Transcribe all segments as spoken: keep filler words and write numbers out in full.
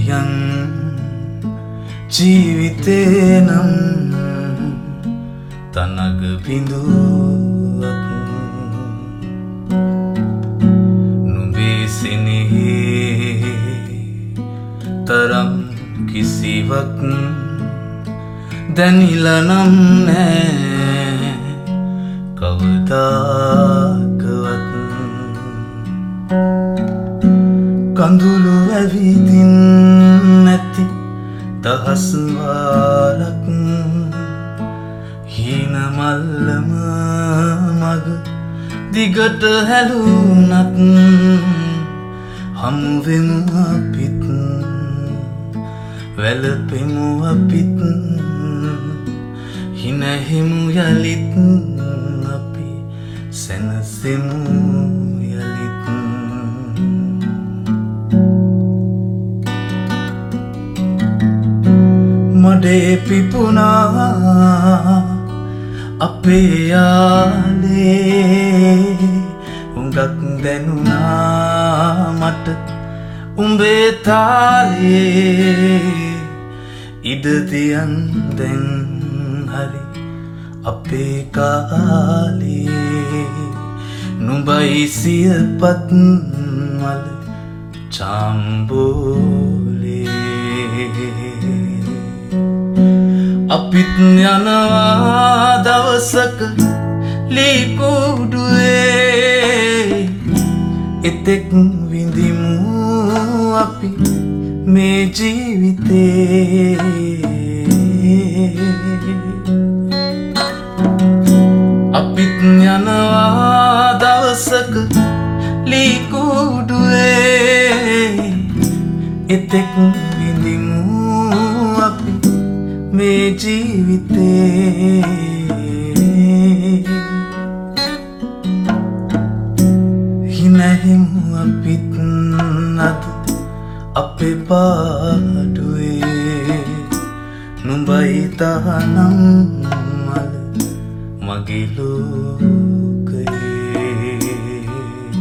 නියං ජීවිතේ නම් තනග බිඳුවක් නුඹේ සිනෙහි තරම් කිසිවක් දැනිලා නම් නෑ කවදාකවත් කඳුළු ඇවිදින් නැති දහස් වාරක් හීන මල්ලම මග දිගට හැලුනත් හමු වෙමු අපිත් වැළපෙමු අපිත් හිනහෙමු යලිත් අපි සැනසෙමු යලිත් මඩේ පිපුණා අපේ යාලේ උඟක් දැනුණා මට උඹේ තාලේ ඉඩ දියන් දැන් හරි අපේ කාලේ නුඹයි සියපත් මල චාම්බෝලේ අපිත් යනවා දවසක ලීකුඩුවේ එතෙක් විඳිමු අපි මේ ජීවිතේ අපිත් යනවා දවසක ලීකුඩුවේ එතෙක් විඳිමු අපි මේ ජීවිතේ හිනහෙමු අපිත් අද අපේ පාඩුවේ නුඹයි තහනම් මල මගේ ලෝකයේ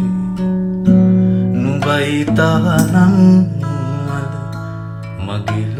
නුඹයි තහනම් මල මගේ